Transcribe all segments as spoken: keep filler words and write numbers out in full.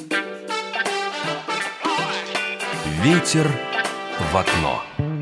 Ветер в окно.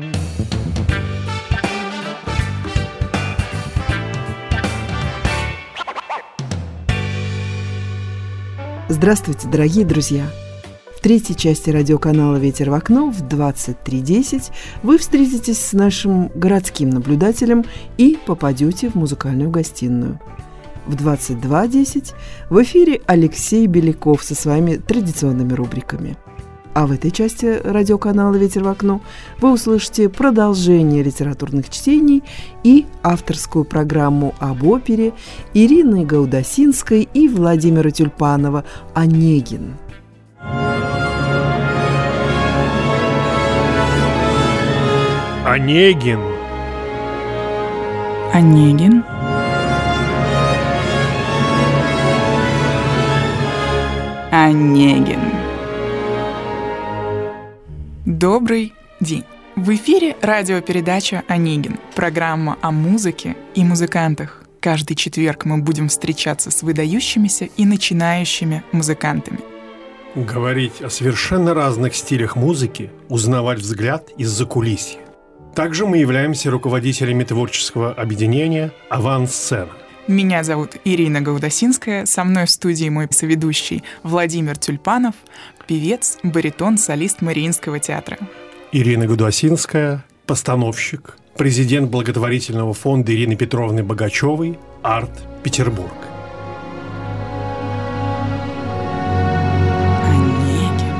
Здравствуйте, дорогие друзья! В третьей части радиоканала «Ветер в окно» в двадцать три десять вы встретитесь с нашим городским наблюдателем и попадете в музыкальную гостиную. В двадцать два десять в эфире Алексей Беляков со своими традиционными рубриками. А в этой части радиоканала «Ветер в окно» вы услышите продолжение литературных чтений и авторскую программу об опере Ирины Гаудасинской и Владимира Тюльпанова «Онегин». Онегин. Онегин. Онегин. Добрый день! В эфире радиопередача «Онегин», программа о музыке и музыкантах. Каждый четверг мы будем встречаться с выдающимися и начинающими музыкантами. Говорить о совершенно разных стилях музыки, узнавать взгляд из-за кулисья. Также мы являемся руководителями творческого объединения «Авансцена». Меня зовут Ирина Гаудасинская, со мной в студии мой соведущий Владимир Тюльпанов, певец, баритон, солист Мариинского театра. Ирина Гаудасинская, постановщик, президент благотворительного фонда Ирины Петровны Богачевой «Арт Петербург». Онегин.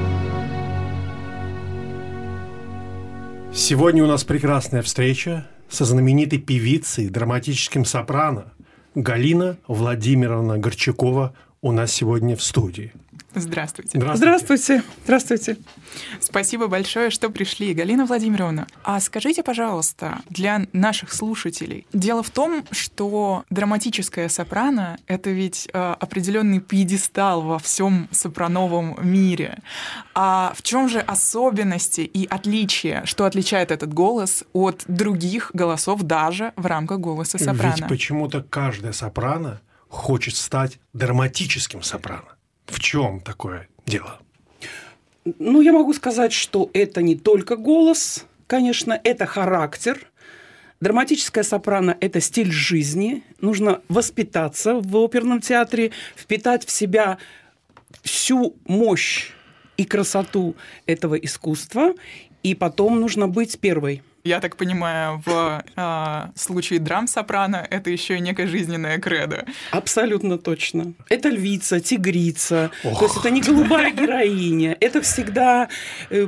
Сегодня у нас прекрасная встреча со знаменитой певицей, драматическим сопрано Галина Владимировна Горчакова у нас сегодня в студии. Здравствуйте. Здравствуйте. Здравствуйте. Спасибо большое, что пришли, Галина Владимировна. А скажите, пожалуйста, для наших слушателей, дело в том, что драматическая сопрано — это ведь э, определенный пьедестал во всем сопрановом мире. А в чем же особенности и отличия, что отличает этот голос от других голосов даже в рамках голоса сопрано? Ведь почему-то каждая сопрано хочет стать драматическим сопрано. В чем такое дело? Ну, я могу сказать, что это не только голос, конечно, это характер. Драматическая сопрано – это стиль жизни. Нужно воспитаться в оперном театре, впитать в себя всю мощь и красоту этого искусства, и потом нужно быть первой. Я так понимаю, в э, случае драм-сопрано это еще и некая жизненная кредо. Абсолютно точно. Это львица, тигрица. Ох. То есть это не голубая героиня. Это всегда э,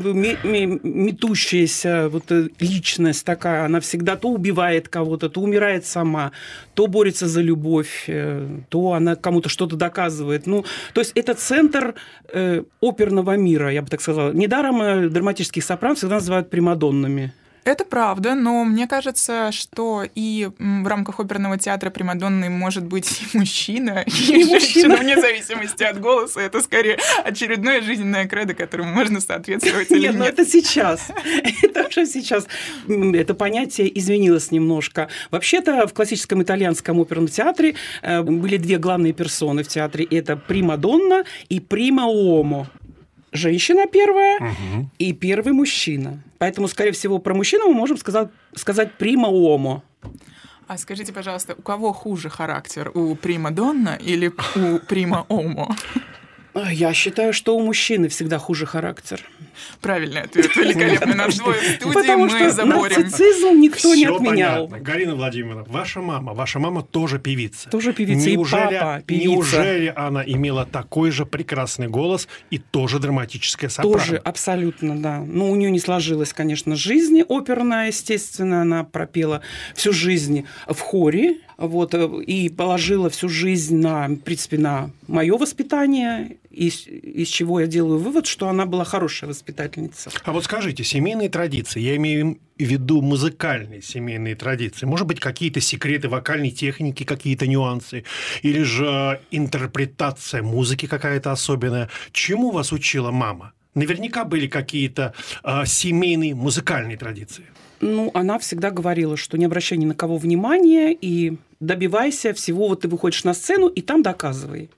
метущаяся вот, личность такая. Она всегда то убивает кого-то, то умирает сама, то борется за любовь, э, то она кому-то что-то доказывает. Ну, то есть это центр э, оперного мира, я бы так сказала. Недаром э, драматических сопрано всегда называют примадоннами. Это правда, но мне кажется, что и в рамках оперного театра примадонной может быть и мужчина, и, и женщина, вне зависимости от голоса. Это скорее очередное жизненное кредо, которому можно соответствовать или нет. Нет, ну это сейчас. Это уже сейчас. Это понятие изменилось немножко. Вообще-то в классическом итальянском оперном театре были две главные персоны в театре. Это примадонна и прима уомо. Женщина первая угу. и первый мужчина. Поэтому, скорее всего, про мужчину мы можем сказать, сказать прима уомо. А скажите, пожалуйста, у кого хуже характер? У примадонна или у прима уомо? Я считаю, что у мужчины всегда хуже характер. Правильный ответ. Великолепный. Нас двое в студии, Потому мы заборем. Нарциссизм никто Всё не отменял. Понятно. Галина Владимировна, ваша мама, ваша мама тоже певица. Тоже певица, неужели, и папа певица. Неужели она имела такой же прекрасный голос и тоже драматическое сопрано? Тоже, абсолютно, да. Ну, у нее не сложилась, конечно, жизнь оперная, естественно. Она пропела всю жизнь в хоре. Вот, и положила всю жизнь на, в принципе, на мое воспитание, из, из чего я делаю вывод, что она была хорошая воспитательница. А вот скажите, семейные традиции, я имею в виду музыкальные семейные традиции, может быть, какие-то секреты вокальной техники, какие-то нюансы, или же интерпретация музыки какая-то особенная. Чему вас учила мама? Наверняка были какие-то э, семейные музыкальные традиции. Ну, она всегда говорила, что не обращай ни на кого внимания и добивайся всего. Вот ты выходишь на сцену и там доказывай.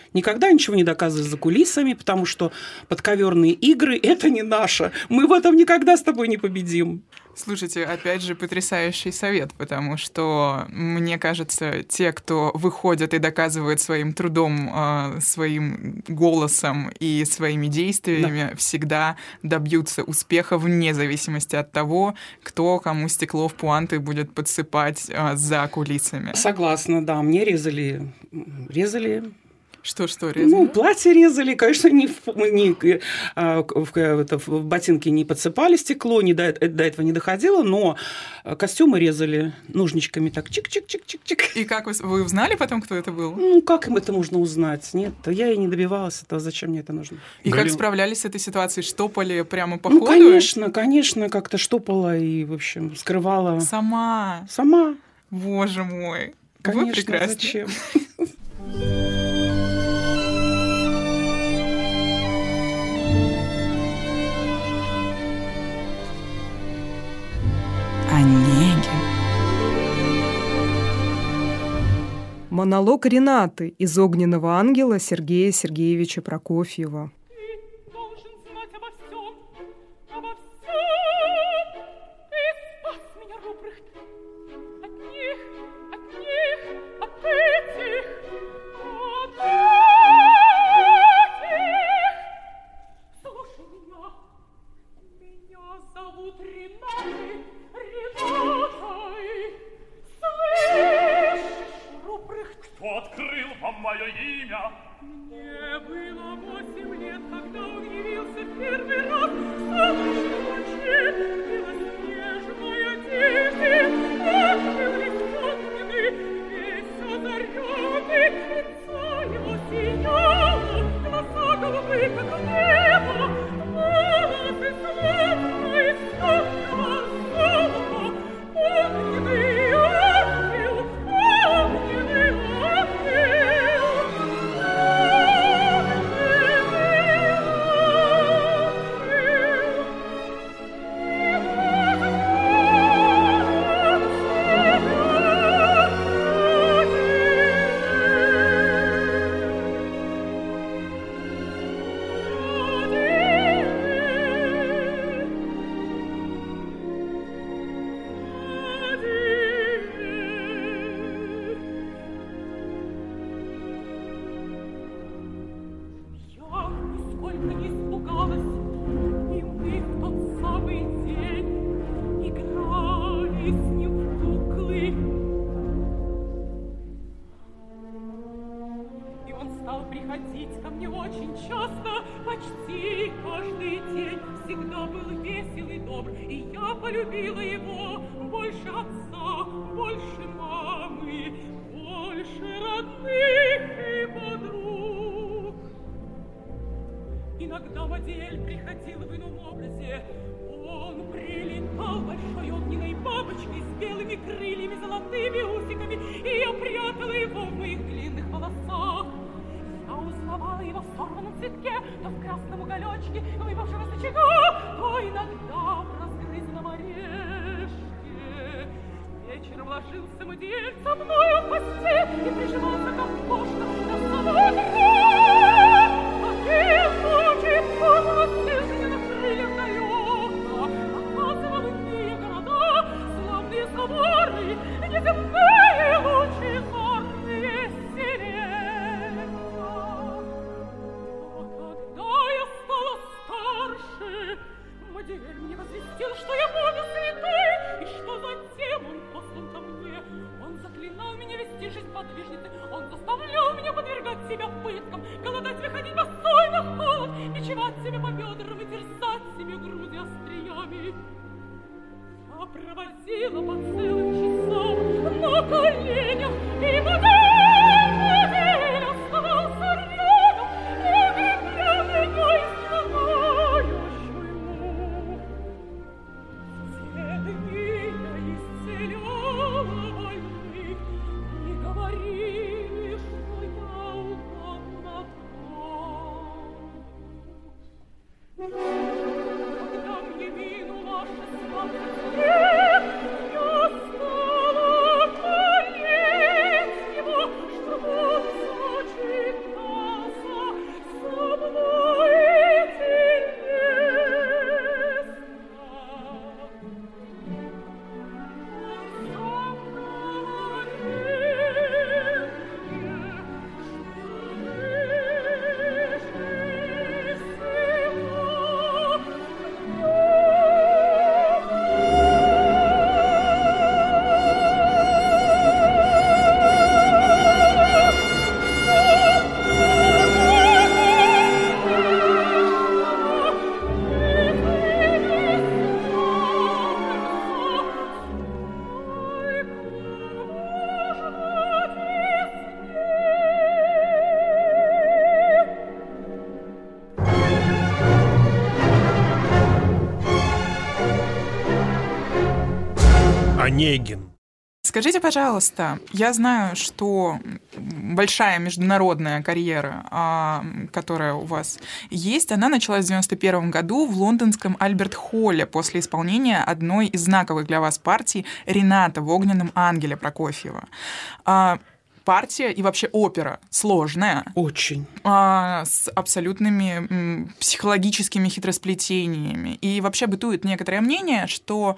Никогда ничего не доказывай за кулисами, потому что подковерные игры – это не наше. Мы в этом никогда с тобой не победим. Слушайте, опять же, потрясающий совет, потому что, мне кажется, те, кто выходят и доказывают своим трудом, э, своим голосом и своими действиями, да, всегда добьются успеха вне зависимости от того, кто кому стекло в пуанты будет подсыпать э, за кулисами. Согласна, да. Мне резали... резали... Что-что резали? Ну, платье резали, конечно, не в, не, а, в, это, в ботинки не подсыпали стекло, не до, до этого не доходило, но костюмы резали ножничками так чик-чик-чик-чик-чик. И как вы, вы узнали потом, кто это был? Ну, как им это можно узнать? Нет, я и не добивалась этого, зачем мне это нужно. И Галин... как справлялись с этой ситуацией? Штопали прямо по ну, ходу? Ну, конечно, конечно, как-то штопала и, в общем, скрывала. Сама? Сама. Боже мой, конечно, вы прекрасны. Зачем? Онегин. Монолог Ренаты из «Огненного ангела» Сергея Сергеевича Прокофьева. Когда мне минуло шестнадцать лет, я Онегин. Скажите, пожалуйста, я знаю, что большая международная карьера, а, которая у вас есть, она началась в девяносто первом году в лондонском Альберт-Холле после исполнения одной из знаковых для вас партий «Рената» в «Огненном ангеле» Прокофьева. А, партия и вообще опера сложная. Очень. А, с абсолютными м, психологическими хитросплетениями. И вообще бытует некоторое мнение, что,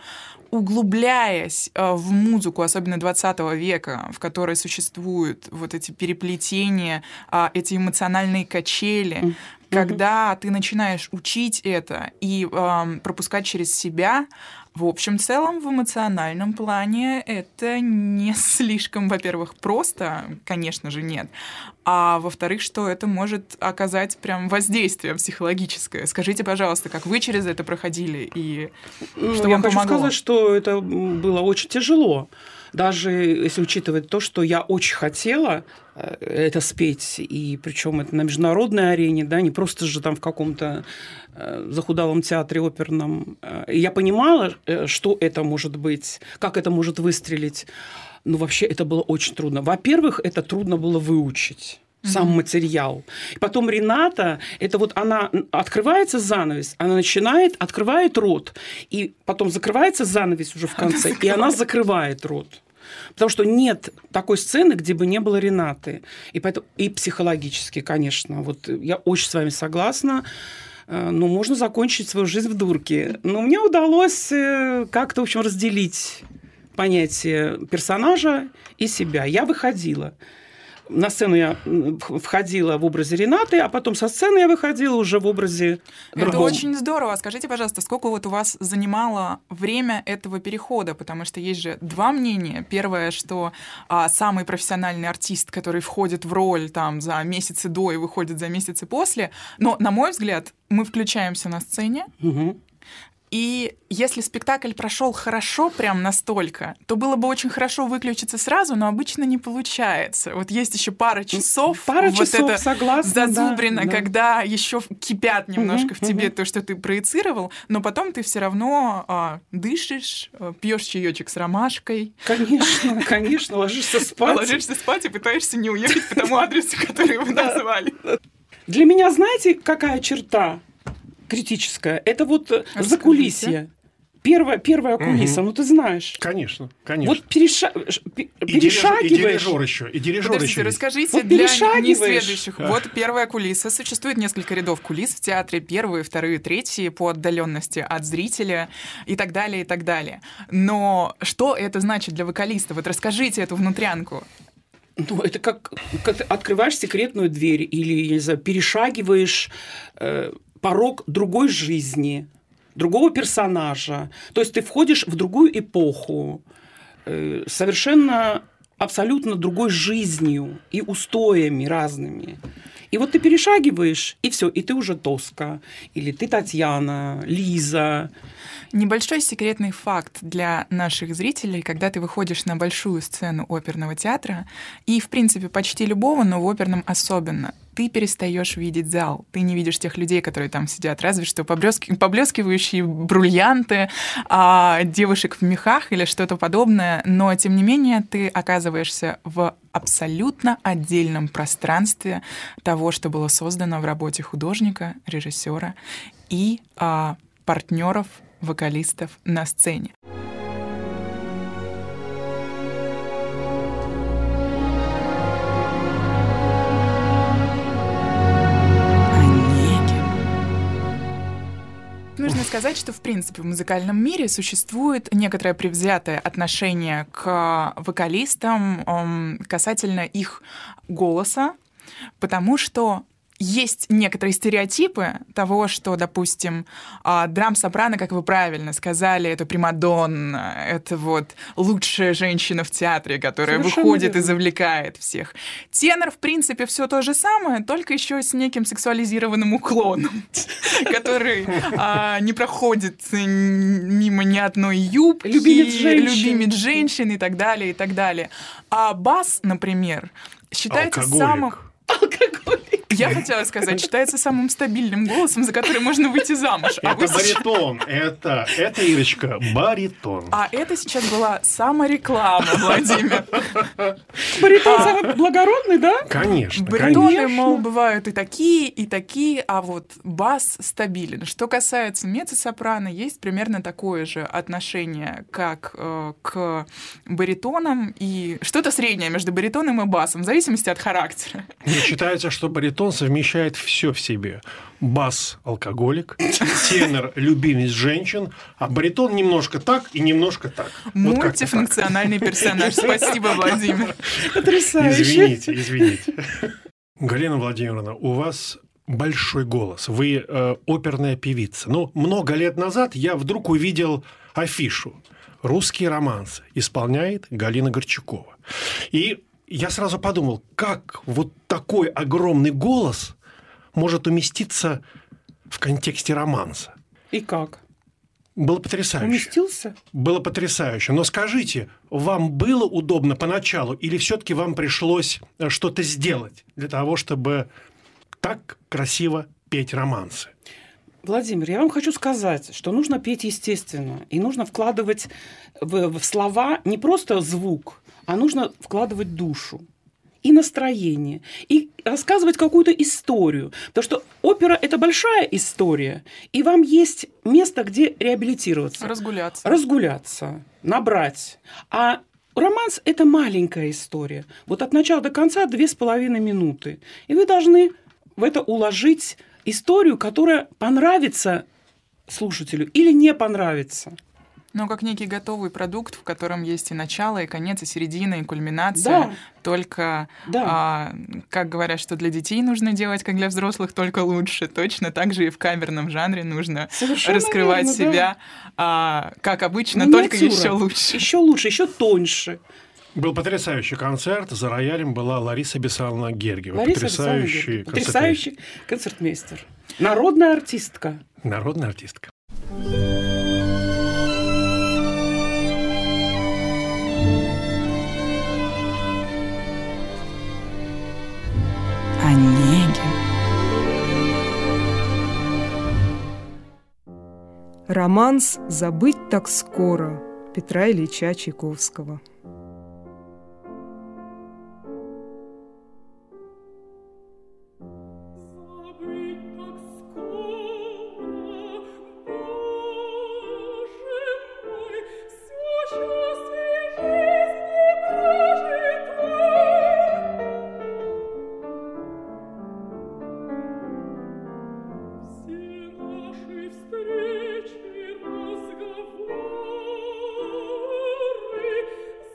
углубляясь а, в музыку, особенно двадцатого века, в которой существуют вот эти переплетения, а, эти эмоциональные качели, mm-hmm. когда ты начинаешь учить это и а, пропускать через себя, в общем целом, в эмоциональном плане это не слишком, во-первых, просто, конечно же, нет, а во-вторых, что это может оказать прям воздействие психологическое. Скажите, пожалуйста, как вы через это проходили и ну, что я вам хочу помогло? сказать, что это было очень тяжело. Даже если учитывать то, что я очень хотела это спеть, и причем это на международной арене, да, не просто же там в каком-то захудалом театре оперном. Я понимала, что это может быть, как это может выстрелить, но вообще это было очень трудно. Во-первых, это трудно было выучить. Сам mm-hmm. материал. И потом Рената, это вот она открывается занавес, она начинает, открывает рот, и потом закрывается занавес уже в конце, и она закрывает рот. Потому что нет такой сцены, где бы не было Ренаты. И, поэтому, и психологически, конечно. Вот я очень с вами согласна. Ну, можно закончить свою жизнь в дурке. Но мне удалось как-то, в общем, разделить понятие персонажа и себя. Я выходила. На сцену я входила в образе Ренаты, а потом со сцены я выходила уже в образе другом. Это очень здорово. Скажите, пожалуйста, сколько вот у вас занимало время этого перехода? Потому что есть же два мнения. Первое, что а, самый профессиональный артист, который входит в роль там, за месяцы до и выходит за месяцы после. Но, на мой взгляд, мы включаемся на сцене, угу. И если спектакль прошел хорошо, прям настолько, то было бы очень хорошо выключиться сразу, но обычно не получается. Вот есть еще пара часов, пара вот часов, это согласна, зазубрено, да, да. когда еще кипят немножко угу, в тебе угу. то, что ты проецировал, но потом ты все равно а, дышишь, а, пьешь чаечек с ромашкой. Конечно, конечно, ложишься спать. Ложишься спать и пытаешься не уехать по тому адресу, который вы назвали. Для меня, знаете, какая черта критическая? Это вот Расскажите. Закулисье. Первая, первая кулиса, угу. ну ты знаешь. Конечно, конечно. Вот переша... перешагиваешь. И дирижер еще. И дирижер Подождите, еще расскажите вот для перешагиваешь. несведущих. Вот первая кулиса. Существует несколько рядов кулис в театре. Первые, вторые, третьи по отдаленности от зрителя и так далее, и так далее. Но что это значит для вокалиста? Вот расскажите эту внутрянку. Ну, это как, как ты открываешь секретную дверь или, я не знаю, перешагиваешь э, порог другой жизни, другого персонажа. То есть ты входишь в другую эпоху, э, совершенно, абсолютно другой жизнью и устоями разными. И вот ты перешагиваешь, и все, и ты уже Тоска, или ты Татьяна, Лиза. Небольшой секретный факт для наших зрителей, когда ты выходишь на большую сцену оперного театра, и, в принципе, почти любого, но в оперном особенно, ты перестаешь видеть зал. Ты не видишь тех людей, которые там сидят, разве что поблески... поблескивающие бриллианты, а, девушек в мехах или что-то подобное, но, тем не менее, ты оказываешься в абсолютно отдельном пространстве того, что было создано в работе художника, режиссера и а, партнеров, вокалистов на сцене. Нужно сказать, что, в принципе, в музыкальном мире существует некоторое предвзятое отношение к вокалистам касательно их голоса, потому что есть некоторые стереотипы того, что, допустим, драм-сопрано, как вы правильно сказали, это примадонна, это вот лучшая женщина в театре, которая Совершенно выходит верно. И завлекает всех. Тенор, в принципе, все то же самое, только еще с неким сексуализированным уклоном, который не проходит мимо ни одной юбки, любимец женщин и так далее, и так далее. А бас, например, считается самым... Алкоголик. Я хотела сказать, считается самым стабильным голосом, за который можно выйти замуж. А Это вы сейчас- баритон, это, это, Ирочка, баритон. А это сейчас была самореклама, Владимир. Баритон А. самый благородный, да? Конечно, Баритоны, конечно. мол, бывают и такие, и такие, а вот бас стабилен. Что касается меццо-сопрано, есть примерно такое же отношение, как э, к баритонам, и что-то среднее между баритоном и басом, в зависимости от характера. Мне считается, что баритон совмещает все в себе. Бас – алкоголик, тенор – любимец женщин, а баритон немножко так и немножко так. Вот как-то так. Мультифункциональный персонаж. Спасибо, Владимир. Потрясающе. Извините, извините. Галина Владимировна, у вас большой голос. Вы э, оперная певица. Но много лет назад я вдруг увидел афишу «Русские романсы» исполняет Галина Горчакова. И я сразу подумал, как вот такой огромный голос может уместиться в контексте романса. И как? Было потрясающе. Уместился? Было потрясающе. Но скажите, вам было удобно поначалу или все-таки вам пришлось что-то сделать для того, чтобы так красиво петь романсы? Владимир, я вам хочу сказать, что нужно петь естественно. И нужно вкладывать в, в слова не просто звук, а нужно вкладывать душу и настроение, и рассказывать какую-то историю. Потому что опера – это большая история, и вам есть место, где реабилитироваться. Разгуляться. Разгуляться, набрать. А романс – это маленькая история. Вот от начала до конца две с половиной минуты. И вы должны в это уложить историю, которая понравится слушателю или не понравится. Но как некий готовый продукт, в котором есть и начало, и конец, и середина, и кульминация. Да. Только, Да. а, как говорят, что для детей нужно делать, как для взрослых, только лучше. Точно так же и в камерном жанре нужно Совершенно раскрывать верно, себя, а, как обычно, только Миниатюра. еще лучше. Еще лучше, еще тоньше. Был потрясающий концерт. За роялем была Лариса Бесаловна Гергиева. Лариса Потрясающий Александровна, концертмейстер. потрясающий концертмейстер. Народная артистка. Народная артистка. Онегин. Романс «Забыть так скоро» Петра Ильича Чайковского. Встречи, разговоры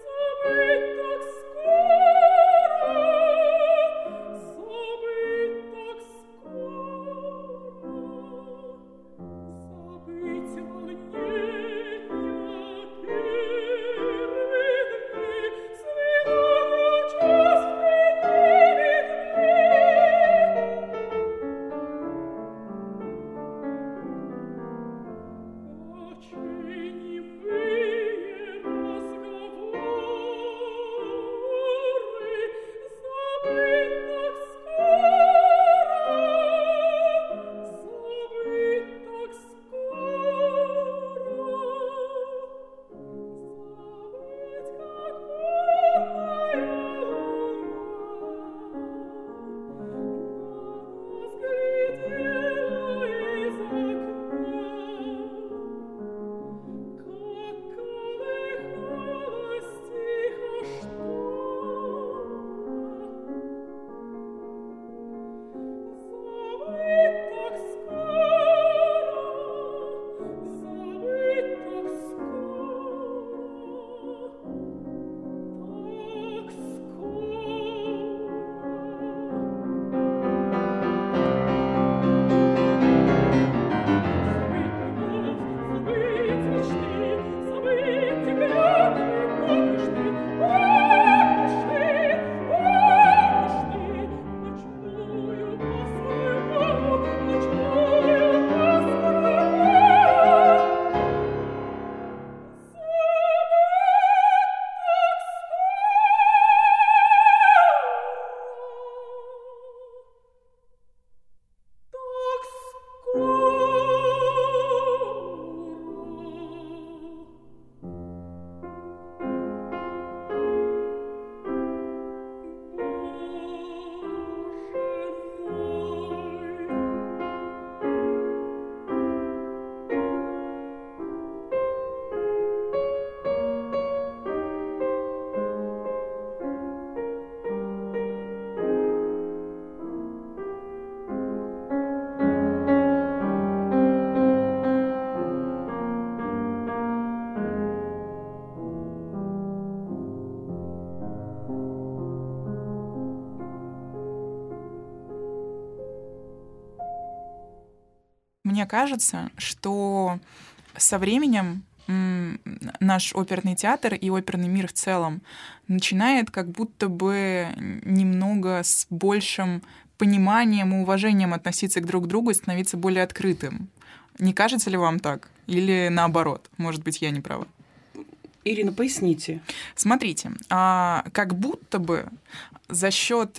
мне кажется, что со временем м, наш оперный театр и оперный мир в целом начинает как будто бы немного с большим пониманием и уважением относиться к друг другу и становиться более открытым. Не кажется ли вам так? Или наоборот? Может быть, я не права. Ирина, поясните. Смотрите, а, как будто бы за счет,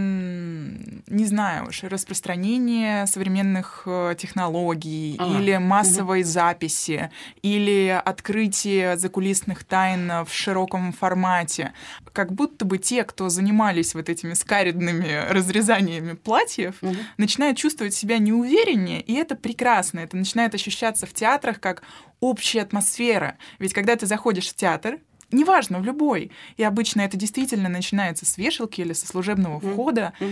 не знаю уж, распространения современных технологий а, или массовой угу. записи, или открытия закулисных тайн в широком формате, как будто бы те, кто занимались вот этими скаридными разрезаниями платьев, угу. начинают чувствовать себя неувереннее, и это прекрасно. Это начинает ощущаться в театрах как общая атмосфера. Ведь когда ты заходишь в театр, неважно, в любой. И обычно это действительно начинается с вешалки или со служебного входа. Mm-hmm.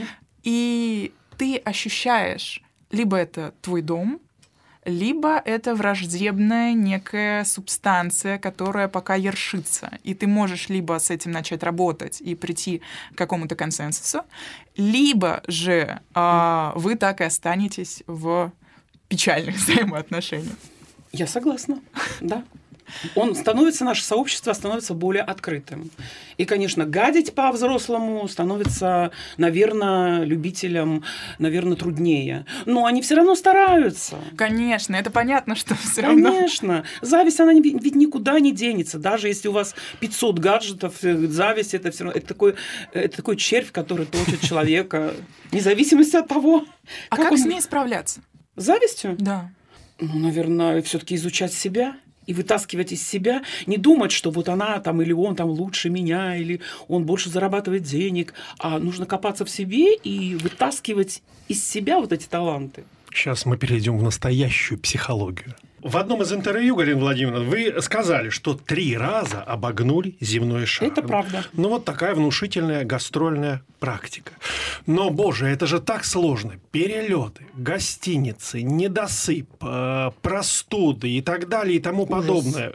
И ты ощущаешь, либо это твой дом, либо это враждебная некая субстанция, которая пока ершится. И ты можешь либо с этим начать работать и прийти к какому-то консенсусу, либо же а, вы так и останетесь в печальных взаимоотношениях. Я согласна, да. Он становится, наше сообщество становится более открытым. И, конечно, гадить по-взрослому становится, наверное, любителям, наверное, труднее. Но они все равно стараются. Конечно, это понятно, что все равно. Конечно. Зависть, она ведь никуда не денется. Даже если у вас пятьсот гаджетов, зависть это все равно. Это такой, это такой червь, который точит человека, вне зависимости от того, а как, как он... с ней справляться? С завистью? Да. Ну, наверное, все-таки изучать себя. И вытаскивать из себя, не думать, что вот она там или он там лучше меня, или он больше зарабатывает денег, а нужно копаться в себе и вытаскивать из себя вот эти таланты. Сейчас мы перейдем в настоящую психологию. В одном из интервью, Галина Владимировна, вы сказали, что три раза обогнули земной шар. Это правда. Ну, вот такая внушительная гастрольная практика. Но, боже, это же так сложно. Перелеты, гостиницы, недосып, простуды и так далее и тому Ужас. подобное.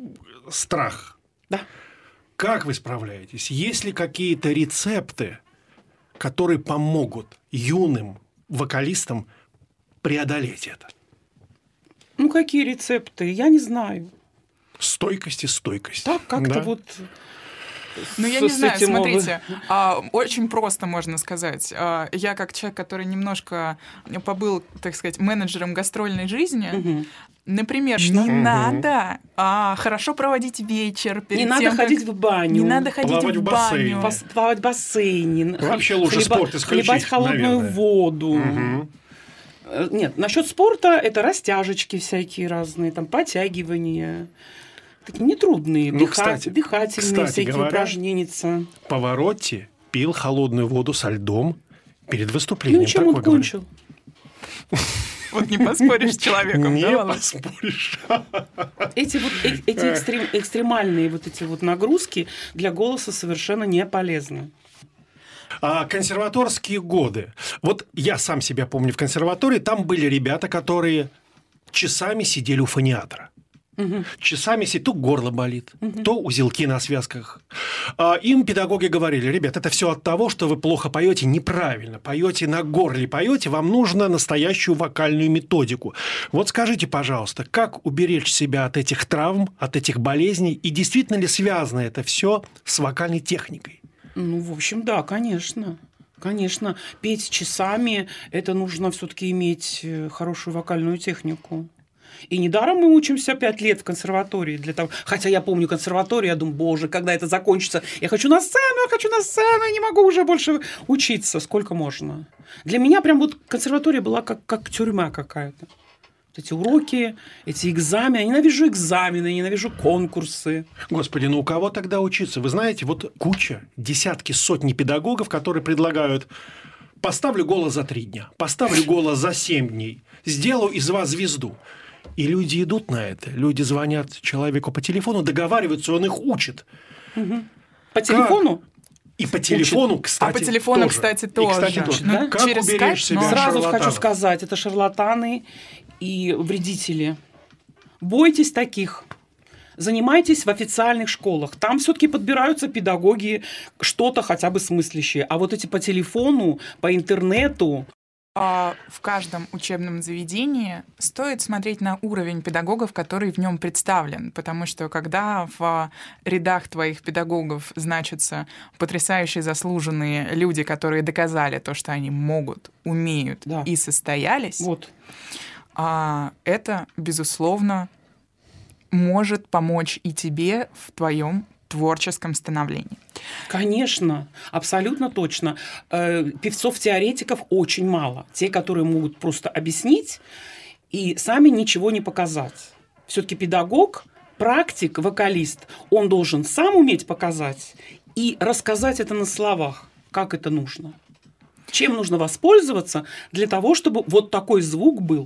Страх. Да. Как вы справляетесь? Есть ли какие-то рецепты, которые помогут юным вокалистам преодолеть это? Ну, какие рецепты? Я не знаю. Стойкость и стойкость. Так, как-то да? вот... Ну, я не знаю, смотрите, а, очень просто можно сказать. А, я как человек, который немножко побыл, так сказать, менеджером гастрольной жизни, угу. например, не угу. надо а, хорошо проводить вечер. Перед не тем, надо ходить как... в баню. Не надо ходить плавать в баню. В бассейне. Плавать в бассейне. Вообще лучше хлеба... спорт исключить, хлебать холодную наверное. воду. Угу. Нет, насчет спорта это растяжечки всякие разные, там подтягивания. Такие нетрудные, ну, дыха... кстати, дыхательные кстати всякие говоря, упражнения. Паваротти пил холодную воду со льдом перед выступлением. Ну, чем он кончил? Вот не поспоришь с человеком, не да, поспоришь. Эти вот эти экстрем, экстремальные вот эти вот нагрузки для голоса совершенно не полезны. А консерваторские годы. Вот я сам себя помню в консерватории, там были ребята, которые часами сидели у фониатора. Угу. Часами сидят, то горло болит, угу. то узелки на связках. А им педагоги говорили: ребят, это все от того, что вы плохо поете, неправильно поете, на горле поете, вам нужно настоящую вокальную методику. Вот скажите, пожалуйста, как уберечь себя от этих травм, от этих болезней, и действительно ли связано это все с вокальной техникой? Ну, в общем, да, конечно. Конечно, петь часами – это нужно все-таки иметь хорошую вокальную технику. И недаром мы учимся пять лет в консерватории для того. Хотя я помню консерваторию, я думаю, боже, когда это закончится, я хочу на сцену, я хочу на сцену, я не могу уже больше учиться, сколько можно. Для меня прям вот консерватория была как, как тюрьма какая-то. Вот эти уроки, эти экзамены. Я ненавижу экзамены, я ненавижу конкурсы. Господи, ну у кого тогда учиться? Вы знаете, вот куча, десятки, сотни педагогов, которые предлагают: поставлю голос за три дня, поставлю голос за семь дней, сделаю из вас звезду. И люди идут на это. Люди звонят человеку по телефону, договариваются, он их учит. Угу. По телефону? Как? И по телефону, учит. кстати, А по телефону, тоже. кстати, тоже. И, кстати, тоже. Ну, как через уберечь скайп, себя но... от Сразу шарлатанов? хочу сказать, это шарлатаны и вредители. Бойтесь таких. Занимайтесь в официальных школах. Там все-таки подбираются педагоги, что-то хотя бы смыслящие. А вот эти по телефону, по интернету, А в каждом учебном заведении стоит смотреть на уровень педагогов, который в нем представлен, потому что когда в рядах твоих педагогов значатся потрясающие заслуженные люди, которые доказали то, что они могут, умеют Да. и состоялись, Вот. а, это, безусловно, может помочь и тебе в твоем творческом становлении. Конечно, абсолютно точно. Э, Певцов-теоретиков очень мало. Те, которые могут просто объяснить и сами ничего не показать. Все-таки педагог, практик, вокалист, он должен сам уметь показать и рассказать это на словах, как это нужно. Чем нужно воспользоваться для того, чтобы вот такой звук был.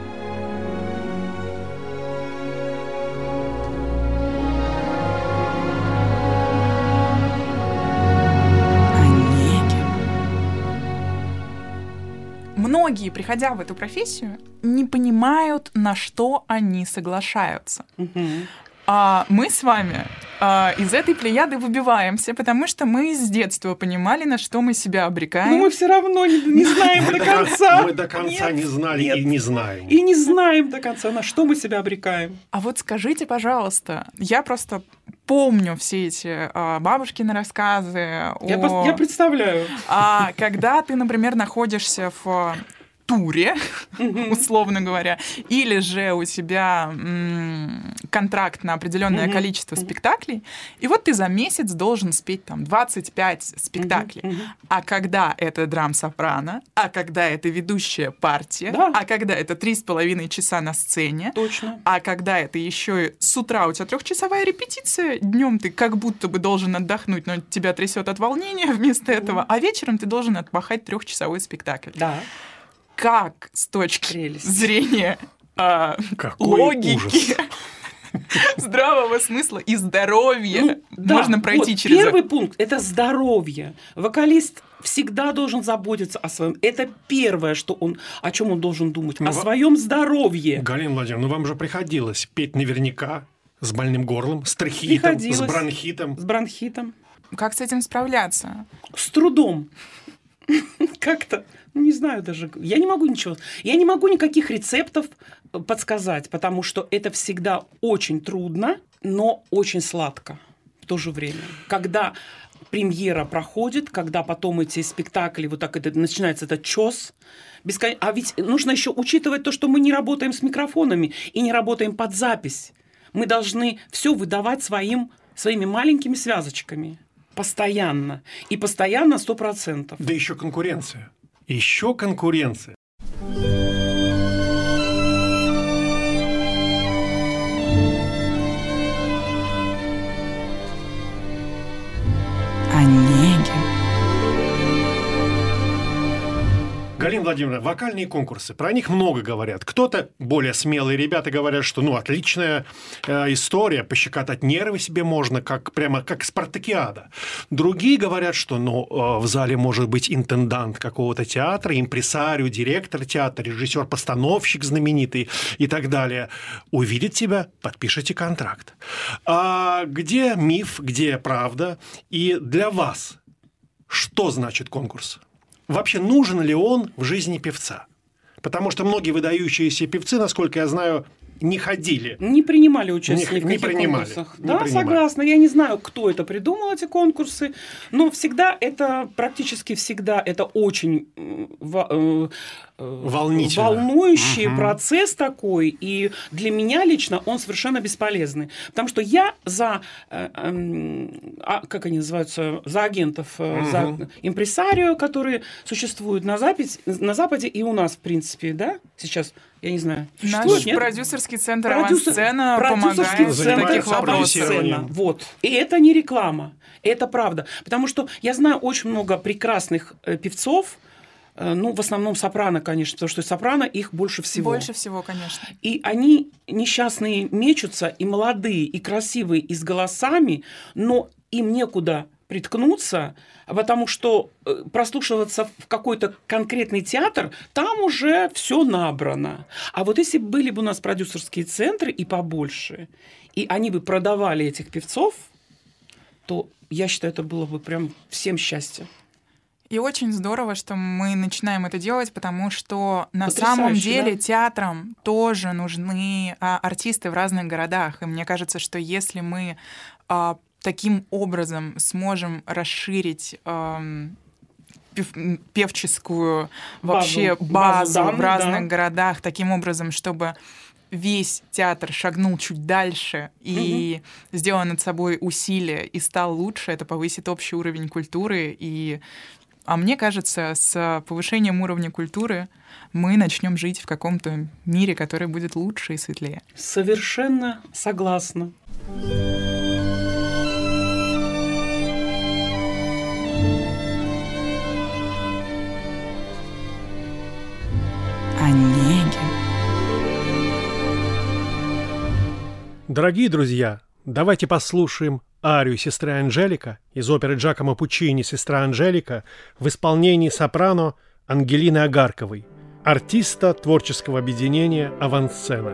Многие, приходя в эту профессию, не понимают, на что они соглашаются. Мгм. А мы с вами а, из этой плеяды выбиваемся, потому что мы с детства понимали, на что мы себя обрекаем. Но мы все равно не, не знаем до конца. Мы до конца Нет, не знали нет. и не знаем. И не знаем до конца, на что мы себя обрекаем. А вот скажите, пожалуйста, я просто помню все эти а, бабушкины рассказы. Я, о... пос- я представляю. А когда ты, например, находишься в туре, условно говоря, или же у тебя м, контракт на определенное Мгм. количество спектаклей, и вот ты за месяц должен спеть там двадцать пять спектаклей. Мгм. А когда это драм-сопрано, а когда это ведущая партия, Да. а когда это три с половиной часа на сцене, Точно. а когда это еще и с утра у тебя трехчасовая репетиция, днем ты как будто бы должен отдохнуть, но тебя трясет от волнения вместо этого, а вечером ты должен отпахать трехчасовой спектакль. Да. Как с точки Прелесть. зрения а, Какой логики, ужас. здравого смысла и здоровья Ну, да, можно пройти вот через первый это? пункт – это здоровье. Вокалист всегда должен заботиться о своем. Это первое, что он, о чем он должен думать, Ну, о во- своем здоровье. Галина Владимировна, ну вам же приходилось петь наверняка с больным горлом, с трахеитом, с Приходилось. бронхитом. С бронхитом. Как с этим справляться? С трудом. Как-то, ну, не знаю даже. Я не могу ничего. Я не могу никаких рецептов подсказать, потому что это всегда очень трудно, но очень сладко в то же время. Когда премьера проходит, когда потом эти спектакли, вот так это начинается этот чёс. бескон- А ведь нужно еще учитывать то, что мы не работаем с микрофонами и не работаем под запись. Мы должны все выдавать своим, своими маленькими связочками. Постоянно. И постоянно сто процентов. Да еще конкуренция. Еще конкуренция. Онегин. Галина Владимировна, вокальные конкурсы, про них много говорят. Кто-то, более смелые ребята, говорят, что ну отличная э, история, пощекотать нервы себе можно, как, прямо как спартакиада. Другие говорят, что ну, э, в зале может быть интендант какого-то театра, импресарио, директор театра, режиссер-постановщик знаменитый и так далее. Увидит тебя, подпишите контракт. А где миф, где правда? И для вас что значит конкурс? Вообще, нужен ли он в жизни певца? Потому что многие выдающиеся певцы, насколько я знаю, не ходили. Не принимали участие Не- ни в не каких принимали, конкурсах. не Да, принимали. согласна. Я не знаю, кто это придумал, эти конкурсы, но всегда это, практически всегда, это очень м, во- э, э, Волнительно. волнующий Мгм. процесс такой, и для меня лично он совершенно бесполезный. Потому что я за, э, эм, а, как они называются, за агентов, э, за Мгм. импресарио, которые существуют на, запись, на Западе и у нас, в принципе, да, сейчас, я не знаю, Наш существует, нет? продюсерский центр Продюсер- «Авансцена» продюсерский помогает в центр таких занимается вопросах. продюсированием. Авансцена. Вот. И это не реклама, это правда. Потому что я знаю очень много прекрасных э, певцов, э, ну, в основном сопрано, конечно, потому что сопрано их больше всего. Больше всего, конечно. И они несчастные мечутся, и молодые, и красивые, и с голосами, но им некуда приткнуться, потому что э, прослушиваться в какой-то конкретный театр, там уже все набрано. А вот если были бы у нас продюсерские центры и побольше, и они бы продавали этих певцов, то я считаю, это было бы прям всем счастье. И очень здорово, что мы начинаем это делать, потому что на Потрясающе, самом деле да? театрам тоже нужны а, артисты в разных городах. И мне кажется, что если мы а, таким образом сможем расширить а, пев, певческую вообще Базу, базу, базу данных, в разных да. городах, таким образом, чтобы весь театр шагнул чуть дальше и угу. сделал над собой усилия и стал лучше, это повысит общий уровень культуры. И... А мне кажется, с повышением уровня культуры мы начнем жить в каком-то мире, который будет лучше и светлее. Совершенно согласна. Онегин. Дорогие друзья, давайте послушаем арию «Сестры Анжелика» из оперы Джакомо Пуччини «Сестра Анжелика» в исполнении сопрано Ангелины Агарковой, артиста творческого объединения «Авансцена».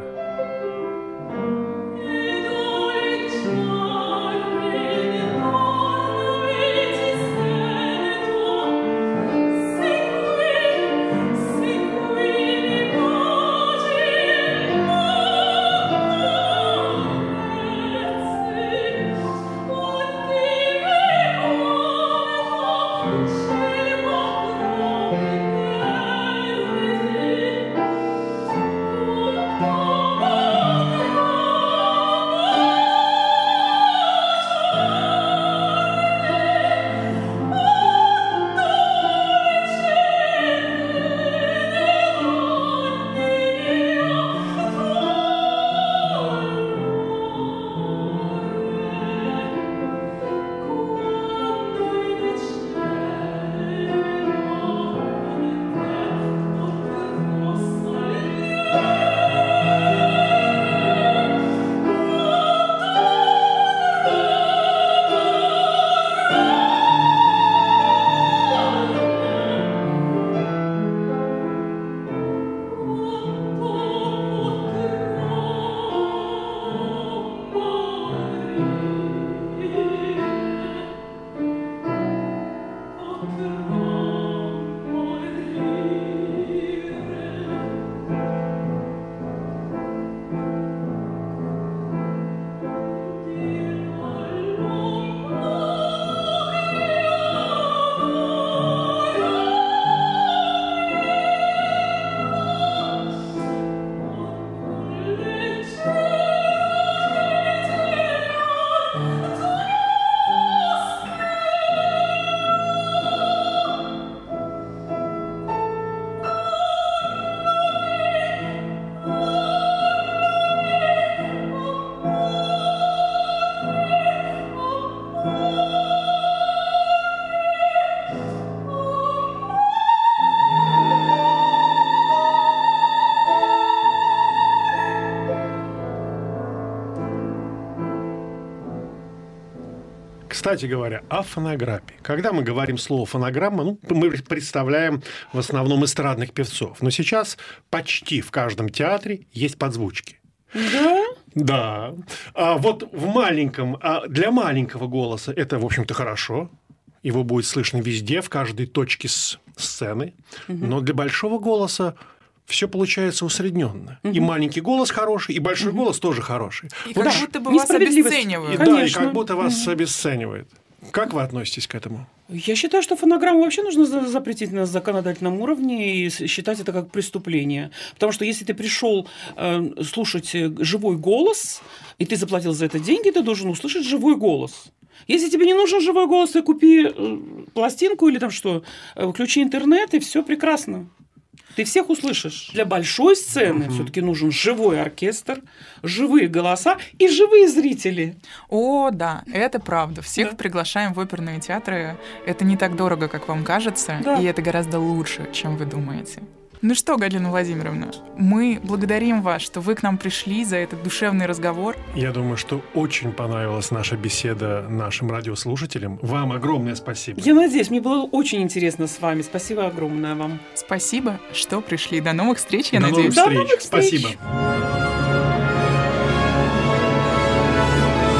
Кстати говоря, о фонограмме. Когда мы говорим слово «фонограмма», ну, мы представляем в основном эстрадных певцов. Но сейчас почти в каждом театре есть подзвучки. Да? Да. А вот в маленьком, а для маленького голоса это, в общем-то, хорошо. Его будет слышно везде, в каждой точке с сцены. Угу. Но для большого голоса все получается усредненно. Угу. И маленький голос хороший, и большой угу. голос тоже хороший. И вот как да. будто бы вас обесценивают. И, да, и как будто вас угу. обесценивают. Как вы относитесь к этому? Я считаю, что фонограмму вообще нужно запретить на законодательном уровне и считать это как преступление. Потому что если ты пришел э, слушать живой голос, и ты заплатил за это деньги, ты должен услышать живой голос. Если тебе не нужен живой голос, ты купи э, пластинку или там что, э, включи интернет, и все прекрасно. Ты всех услышишь. Для большой сцены mm-hmm. все-таки нужен живой оркестр, живые голоса и живые зрители. О, да, это правда. Всех да. приглашаем в оперные театры. Это не так дорого, как вам кажется, да. и это гораздо лучше, чем вы думаете. Ну что, Галина Владимировна, мы благодарим вас, что вы к нам пришли за этот душевный разговор. Я думаю, что очень понравилась наша беседа нашим радиослушателям. Вам огромное спасибо. Я надеюсь, мне было очень интересно с вами. Спасибо огромное вам. Спасибо, что пришли. До новых встреч, я До надеюсь. Новых встреч. До новых встреч. Спасибо.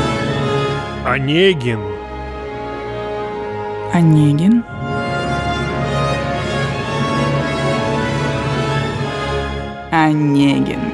Онегин. Онегин. Онегин.